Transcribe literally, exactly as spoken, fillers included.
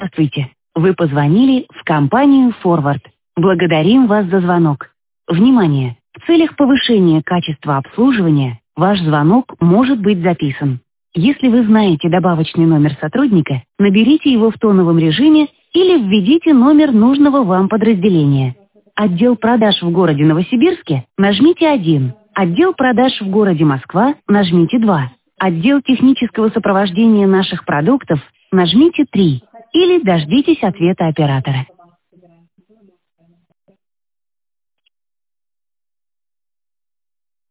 Здравствуйте. Вы позвонили в компанию Forward. Благодарим вас за звонок. Внимание! В целях повышения качества обслуживания ваш звонок может быть записан. Если вы знаете добавочный номер сотрудника, наберите его в тоновом режиме или введите номер нужного вам подразделения. Отдел продаж в городе Новосибирске – нажмите один. Отдел продаж в городе Москва – нажмите два. Отдел технического сопровождения наших продуктов – нажмите три. Или дождитесь ответа оператора.